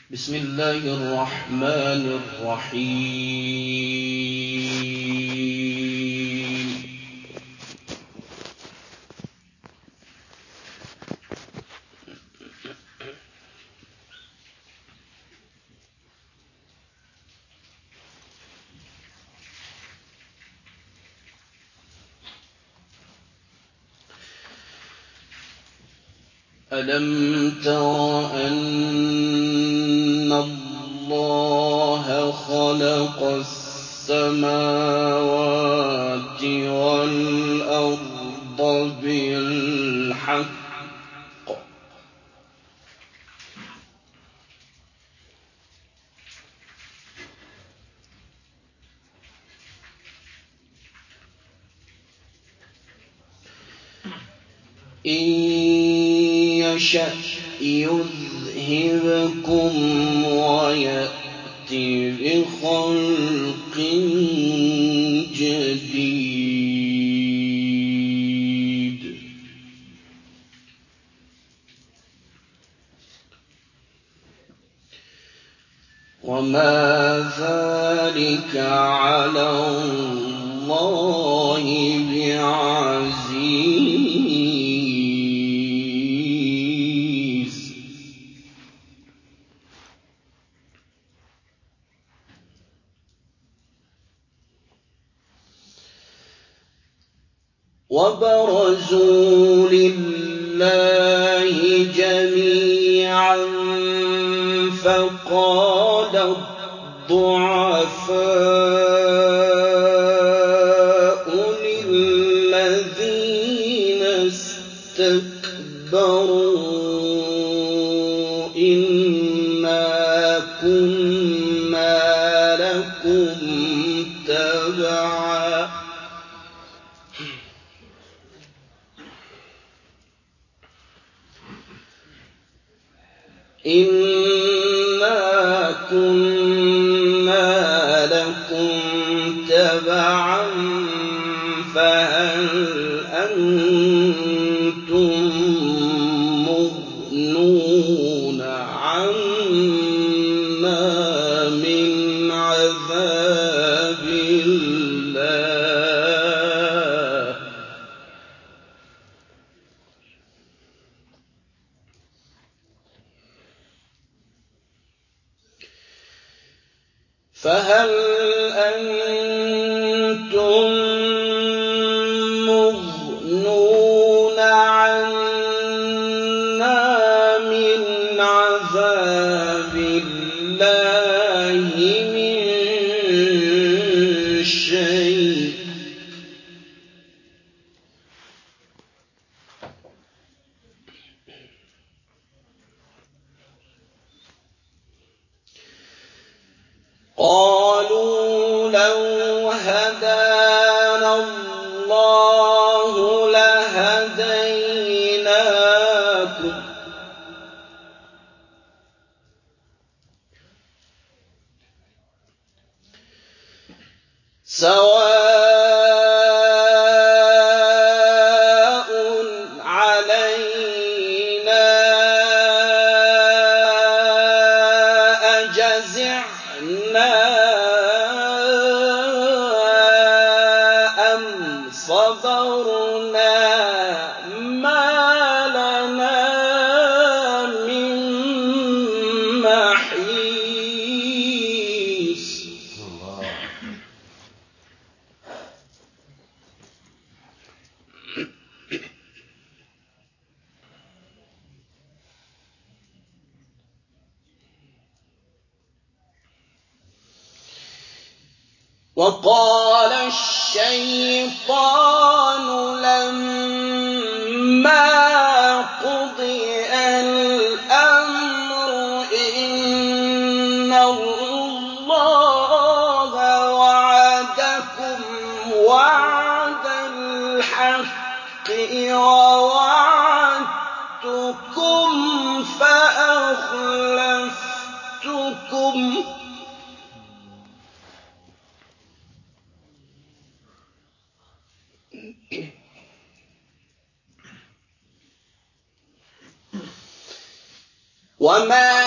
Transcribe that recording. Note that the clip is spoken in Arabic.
بسم الله الرحمن الرحيم. ألم تر أن الله خلق السماوات والأرض بالحق إن يشأ يذهبكم ويأت بخلق جديد وما ذلك على الله بعزيز وبرزوا لله جميعا فقال الضعفاء للذين استكبروا إنا كنا لكم تبعا فهل أنتم مغنون عنا من عذاب الله فهل أنتم مغنون عنا من عذاب الله من شيء قالوا لو هدانا الله لهديناكم سواء علينا أجزعنا أم صبرنا ما لنا من محيص وقال الشيطان لما قضي الأمر إن الله وعدكم وعد الحق ووعدتكم فأخلفتكم وما